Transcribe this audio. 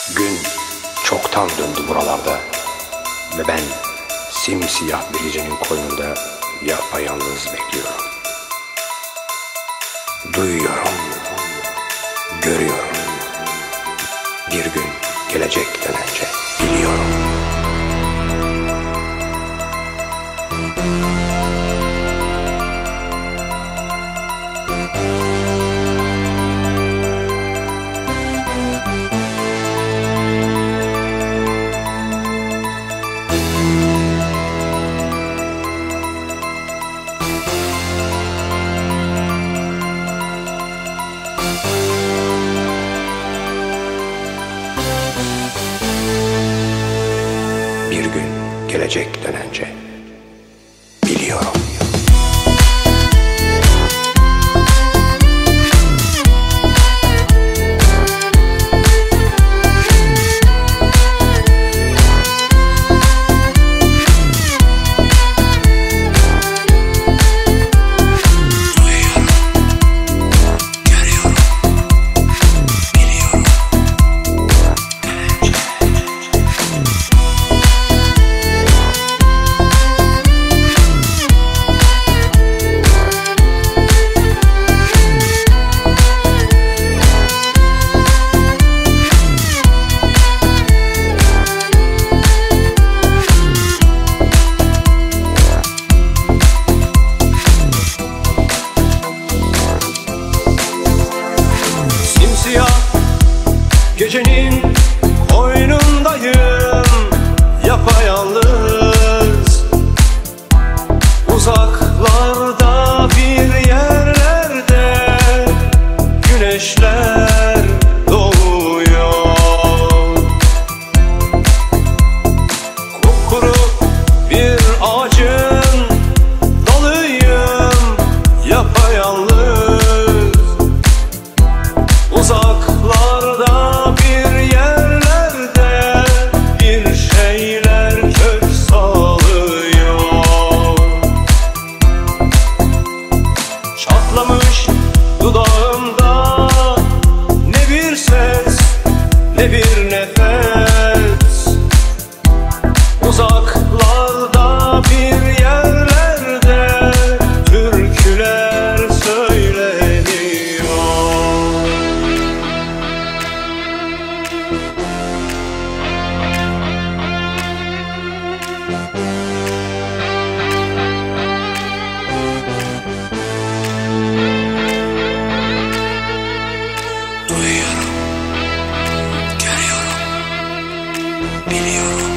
Gün çoktan döndü buralarda ve ben simsiyah bir gecenin koynunda yapayalnız bekliyorum. Duyuyorum, görüyorum. Bir gün gelecekten önce biliyorum. Bir gün gelecekten önce biliyorum. Gecenin koynundayım, yapayalnız. Uzaklarda bir yerlerde güneşler doğuyor. Kupkuru bir ağacın dalıyım, yapayalnız. Uzaklarda dudağımda ne bir ses, ne bir nefes. Uzaklarda bir yerlerde türküler söyleniyor. Duyuyorum, görüyorum, biliyorum.